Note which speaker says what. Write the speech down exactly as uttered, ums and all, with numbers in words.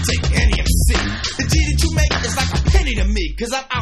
Speaker 1: take any M C. The G that you make is like a penny to me, cause I'm out